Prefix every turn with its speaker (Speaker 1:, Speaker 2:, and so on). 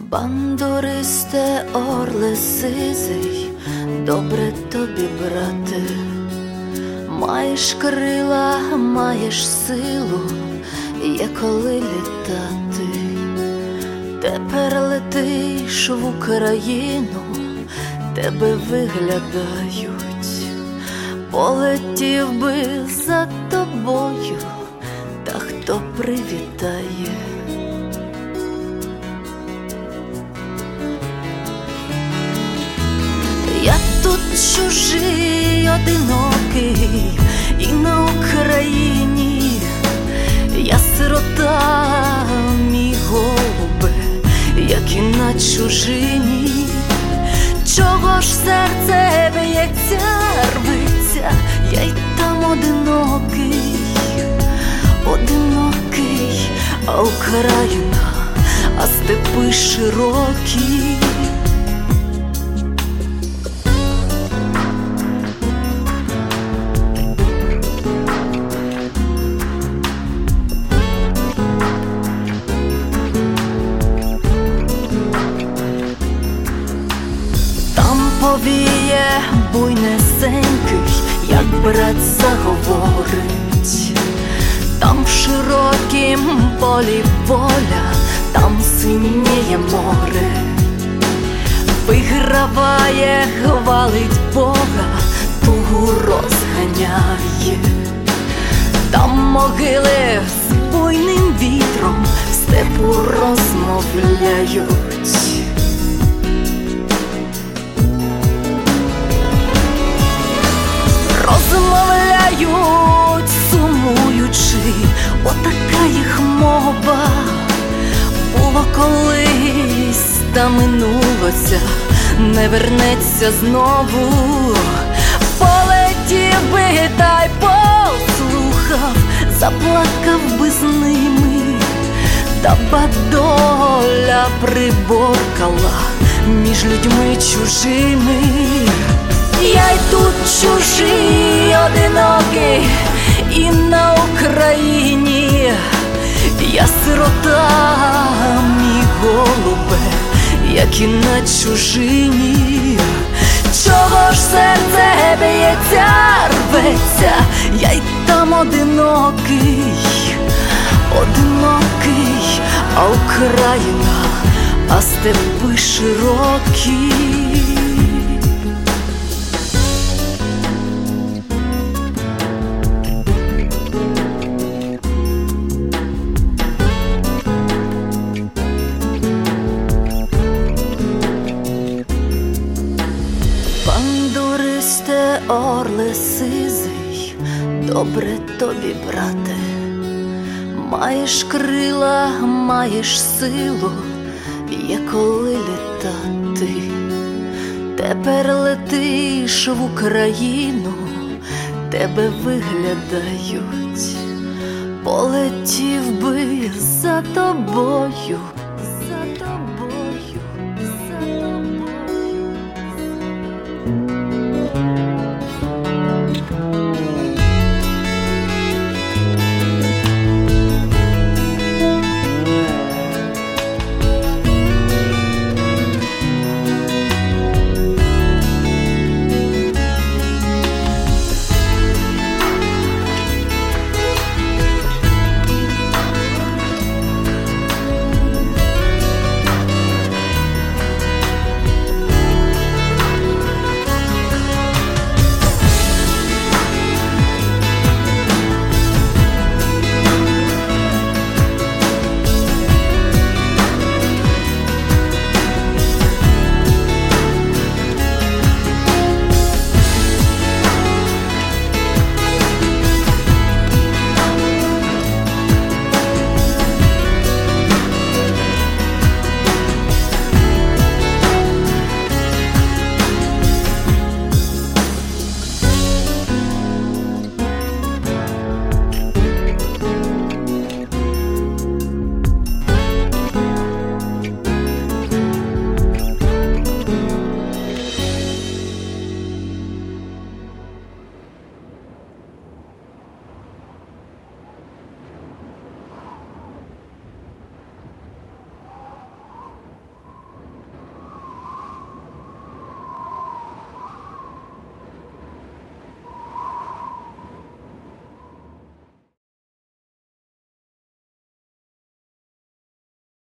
Speaker 1: Бандуристе, орле сизий, добре тобі, брате, маєш крила, маєш силу, є коли літати. Тепер летиш в Україну, тебе виглядають, полетів би за тобою, та хто привітає? Я тут чужий, одинокий, і на Україні я сирота, мій голубе, як і на чужині. Чого ж серце б'ється, рветься, я й там одинокий, одинокий, а Україна, а степи широкі. Повіє буйнесенький, як брат заговорить. Там в широкім полі воля, там синіє море. Виграває, хвалить Бога, тугу розганяє. Там могили з буйним вітром в степу розмовляють. Розмовляють, сумуючи, отака їх мова. Було колись, та минулося, не вернеться знову. Полетів би, та й послухав, заплакав би з ними, та бадоля приборкала між людьми чужими. Я й тут чужий, одинокий, і на Україні я сирота, мій голубе, як і на чужині. Чого ж серце б'ється, рветься, я й там одинокий, одинокий, а Україна, а степи широкі. Бандуристе, орле сизий, добре тобі, брате, маєш крила, маєш силу, є коли літати. Тепер летиш в Україну, тебе виглядають, полетів би за тобою,